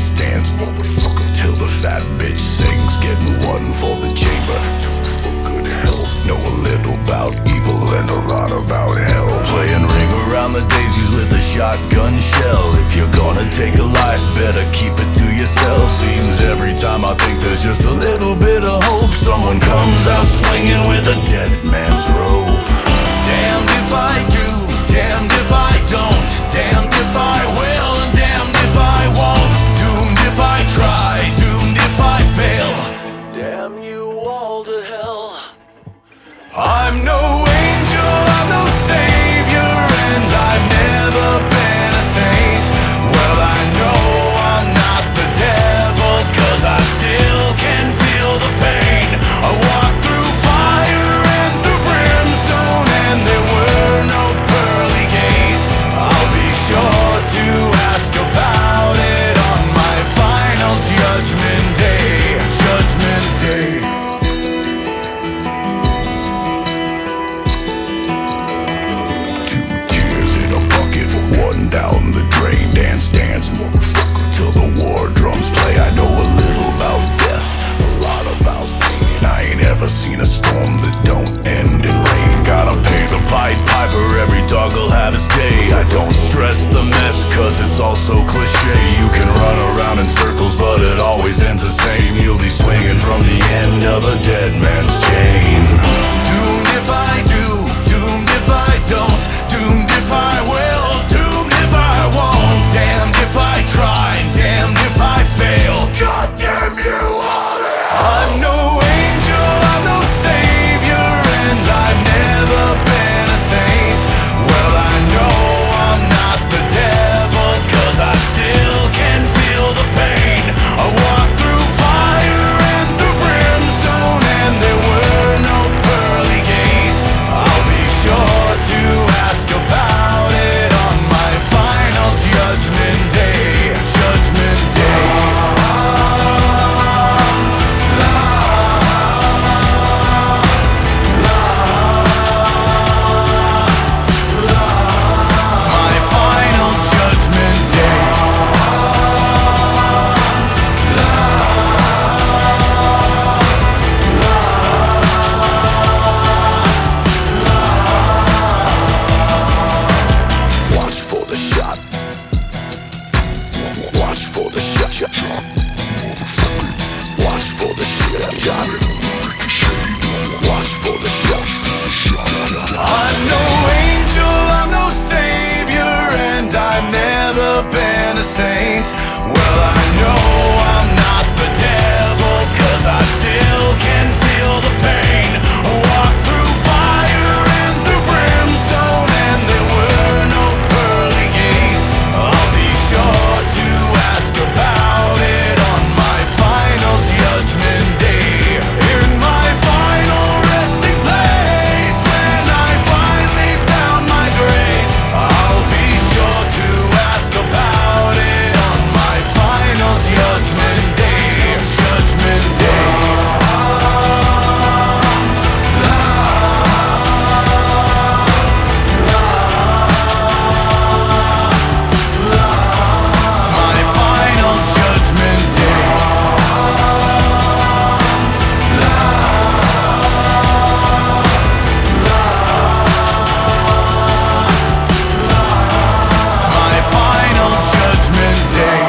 dance, dance, motherfucker, till the fat bitch sings. Getting one for the chamber, two for good health. Know a little about evil and a lot about hell. Playing ring around the daisies with a shotgun shell. If you're gonna take a life, better keep it to yourself. Seems every time I think there's just a little bit of hope, someone comes out swinging with a dead man's rope. Damned if I do, damned if I don't, damned if I will, and damned if I won't. Doomed if I try, doomed if I fail. Damn you all to hell. I'm no angel, I'm no savior, and I've never been a saint. Well, I know I'm not the devil, 'cause I still can feel the pain. I walk through fire and through brimstone, and there were no pearly gates. I'll be sure to ask about it on my final judgment day. Judgment day. One down the drain, dance, dance, motherfucker, till the war drums play. I know a little about death, a lot about pain. I ain't ever seen a storm that don't end in rain. Gotta pay the Pied Piper, every dog will have his day. I don't stress the mess, 'cause it's all so cliche. You can run around in circles, but it always ends the same. You'll be swinging from the end of a dead man's chain. Doomed if I do, doomed if I don't, doomed if I will, doomed if I won't. Damned if I try, damned if I fail. God damn you all. I'm no angel, I'm no savior, and I've never been a saint. Well, I know I'm not the devil, 'cause I still can feel the pain. I walk through fire and through brimstone, and there were no pearly gates. I'll be sure to ask about it on my final judgment day. Judgment day. My final judgment day. Watch for the shot. Watch for the shot. Watch for the shot. Watch for the shot. I'm no angel, I'm no savior, and I've never been a saint. Well, I know I'm not the devil, 'cause I still can feel the pain. I walk through fire and through brimstone, and there were no pearly gates. I'll be sure to ask about it on my final judgment day. In my final resting place, when I finally found my grace, I'll be sure to ask about it on my final judgment day. Judgment day. My final judgment day. My final judgment day.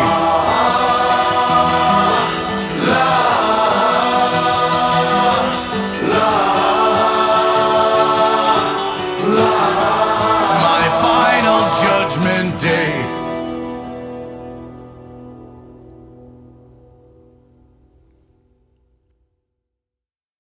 My final judgment day.